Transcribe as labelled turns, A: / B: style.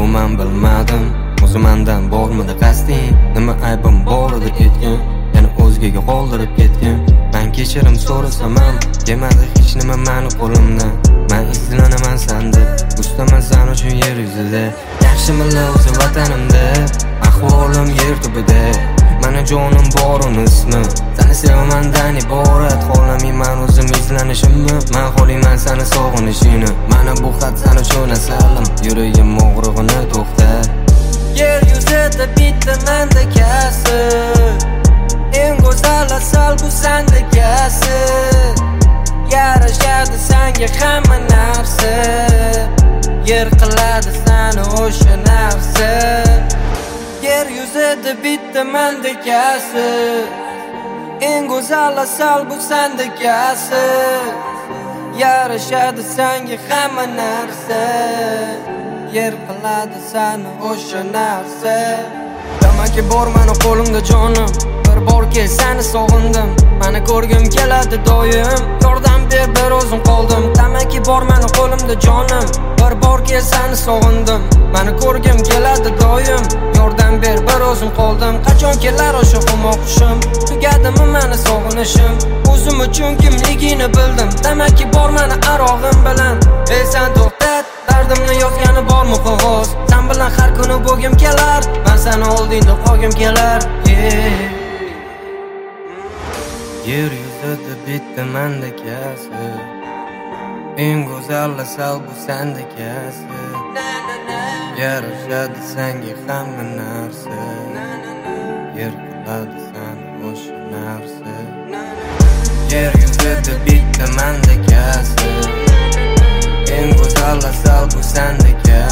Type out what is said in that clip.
A: umuman bilmadim o'zimandan bormidi qasding, nima aybim bor edi ketgin, yana o'zgaga qoldirib ketgin. Men kechirim so'rasam ham kelmadi hech nima meni qo'limdan. Men izlanaman sanda, ustaman sen uchun yer yuzida. Yaxshimilla o'zi vatanimda, ahvolim yer tubida. Meni jonim bor uni ismi, seni sevamandan iborat. Xohlamayman o'zim izlanishimni, men xohlayman seni sog'inishingni. Mana bu xat sen uchun asalim, yuragim og'rig'ini to'xtat.
B: Yer yuzida bitta mendekasi, eng go'zal asal bu sendekasi. Yarashadi senga hamma narsa, yer qiladi seni o'sha narsa. Yer yuzida bitta mendekasi, eng go'zal asal bu sendekasi. Yarashadi senga hamma narsa, yer qiladi seni o'sha narsa. Demakki bor meni qo'limda jonim, bir bor kel seni sog'indim. Meni ko'rgim keladi doim, yordam ber bir o'zim qoldim. Demakki bor meni qo'limda jonim, bir bor kel seni sog'indim. Meni ko'rgim keladi doim, yordam ber bir o'zim qoldim. Qachon kelar o'sha xumoqishim, tugadimi meni sog'inishim? O'zim uchun kimligini bildim, demakki bor meni arog'im bilan. Ey sen to'xtat, dardimni yozgani bormi qog'oz? Sen bilan har kuni bo'gim kelar, men seni oldingda qolgim kelar. Yer yuzida bitta mendekasi, eng go'zal asal bu sendekasi. Yarashadi senga hamma narsa, yer qiladi seni o'sha narsa. Yer yuzida bitta mendekasi, eng go'zal asal bu sendekasi.